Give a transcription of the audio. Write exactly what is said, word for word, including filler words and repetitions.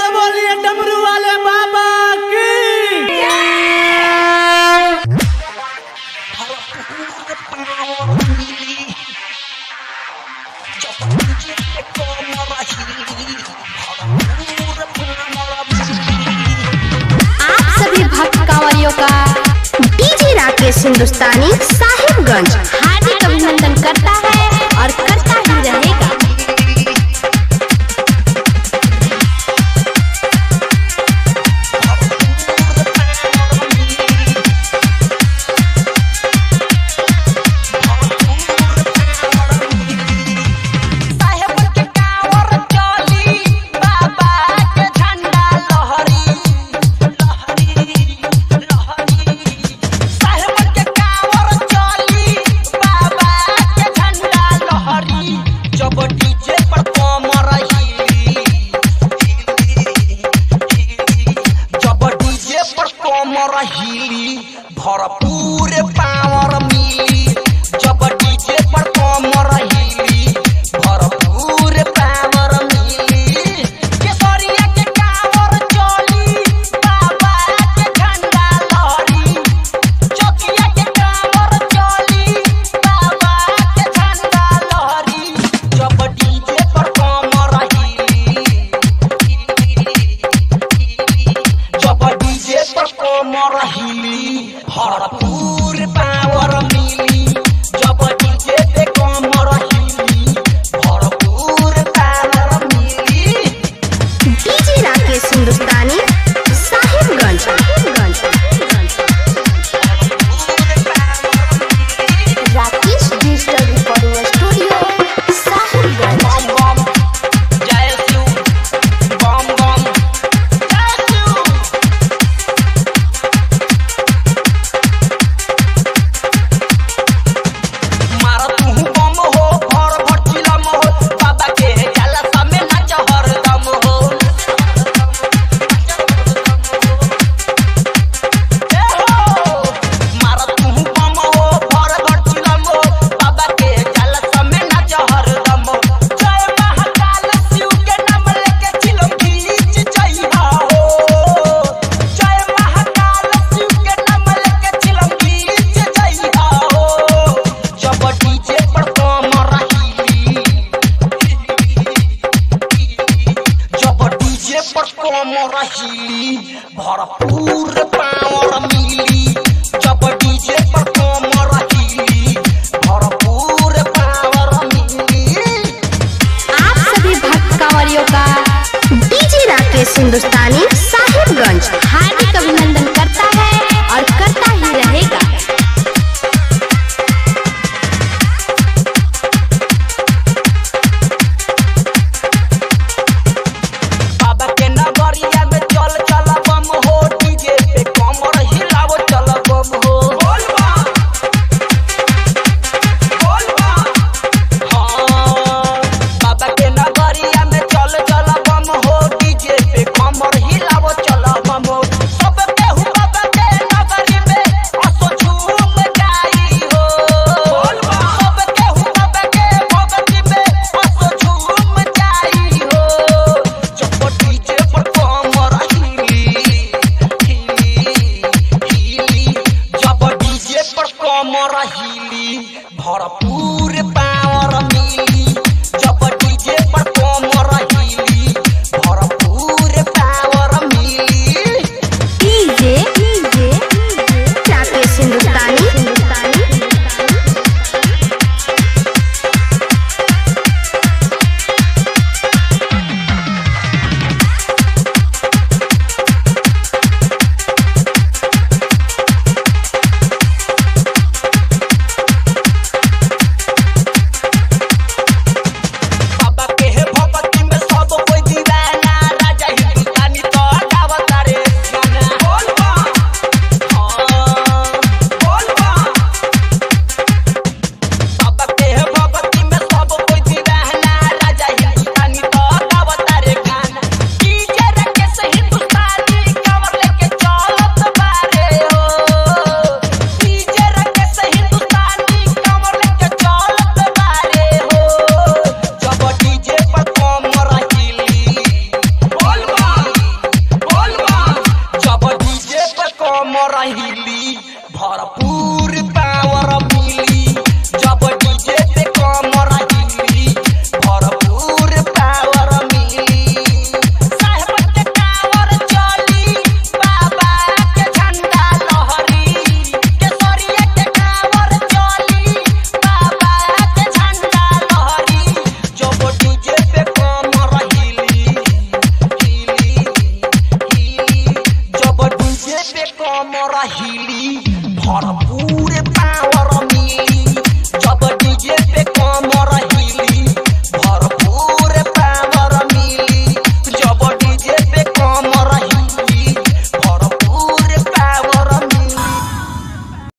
बोलिए डमरू वाले बाबा की। आप सभी भक्त कांवरियों का डीजे राकेश हिंदुस्तानी साहिबगंज हार्दिक अभिनंदन करता है और करता ही रहेगा। भरपूर पावर मिली जब डीजे पर कमर हिली, भरपूर पावर मिली। केसरिया के कांवर चली बाबा के झंडा लहरी, चौकिया के कांवर चली बाबा के झंडा लहरी। जब डीजे पर कमर हिली, जब डीजे पर कमर हिली भरपूर पावर मिली। जब डीजे पे कमर हिली भरपूर पावर मिली। DJ Rakesh Hindustani Sahibganj Rakesh digital recording studio Sahibganj. बम बम जय शिव, बम बम जय शिव। मारा तू बम हो भर भर चिलम हो, बाबा के जाला समे नाच हरदम हो। ए हो मारा तू बम हो भर भर चिलम हो, बाबा के जाला समे नाच हरदम हो। जय महाकाल शिव के नाम लेके चिलम खींच जइहा हो। जय महाकाल शिव के नाम लेके चिलम खींच जइहा हो। जब डीजे पर कमर हिली, जब डीजे पर कमर हिली भरपूर पावर मिली। जब डीजे पर कमर हिली भरपूर पावर मिली। आप सभी भक्त कांवरियों का डीजे राकेश हिंदुस्तानी साहिबगंज हार्दिक